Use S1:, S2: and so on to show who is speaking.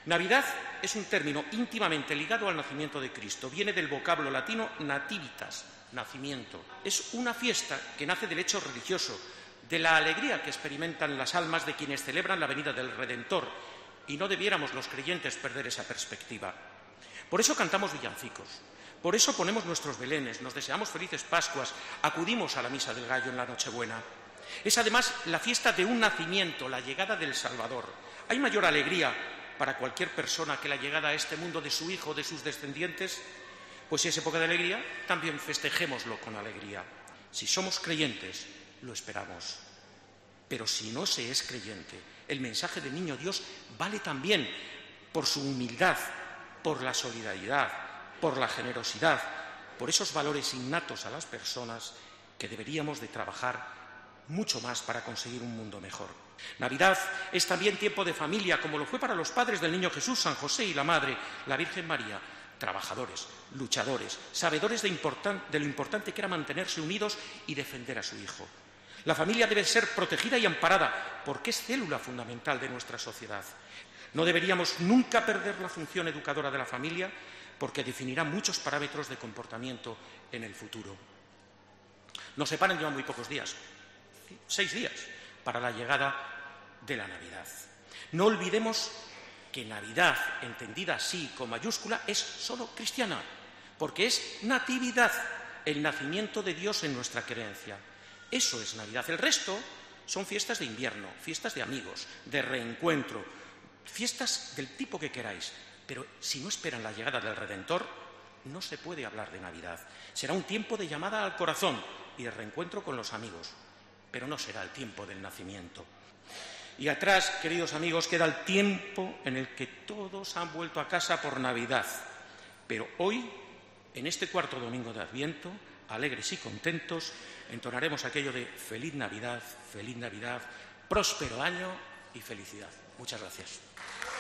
S1: Navidad es un término íntimamente ligado al nacimiento de Cristo. Viene del vocablo latino nativitas, nacimiento. Es una fiesta que nace del hecho religioso, de la alegría que experimentan las almas de quienes celebran la venida del Redentor, y no debiéramos los creyentes perder esa perspectiva. Por eso cantamos villancicos, por eso ponemos nuestros belenes, nos deseamos felices Pascuas, acudimos a la Misa del Gallo en la Nochebuena. Es además la fiesta de un nacimiento, la llegada del Salvador. ¿Hay mayor alegría para cualquier persona que la llegada a este mundo de su hijo, de sus descendientes? Pues si es época de alegría, también festejémoslo con alegría. Si somos creyentes, lo esperamos. Pero si no se es creyente, el mensaje del Niño Dios vale también por su humildad, por la solidaridad, por la generosidad, por esos valores innatos a las personas que deberíamos de trabajar mucho más para conseguir un mundo mejor. Navidad es también tiempo de familia, como lo fue para los padres del Niño Jesús, San José y la Madre, la Virgen María, trabajadores, luchadores, sabedores de lo importante que era mantenerse unidos y defender a su hijo. La familia debe ser protegida y amparada porque es célula fundamental de nuestra sociedad. No deberíamos nunca perder la función educadora de la familia porque definirá muchos parámetros de comportamiento en el futuro. Nos separan ya muy pocos días, 6 días, para la llegada de la Navidad. No olvidemos que Navidad, entendida así con mayúscula, es solo cristiana, porque es natividad, el nacimiento de Dios en nuestra creencia. Eso es Navidad. El resto son fiestas de invierno, fiestas de amigos, de reencuentro, fiestas del tipo que queráis. Pero si no esperan la llegada del Redentor, no se puede hablar de Navidad. Será un tiempo de llamada al corazón y de reencuentro con los amigos, pero no será el tiempo del nacimiento. Y atrás, queridos amigos, queda el tiempo en el que todos han vuelto a casa por Navidad. Pero hoy, en este cuarto domingo de Adviento, alegres y contentos, entonaremos aquello de feliz Navidad, próspero año y felicidad. Muchas gracias.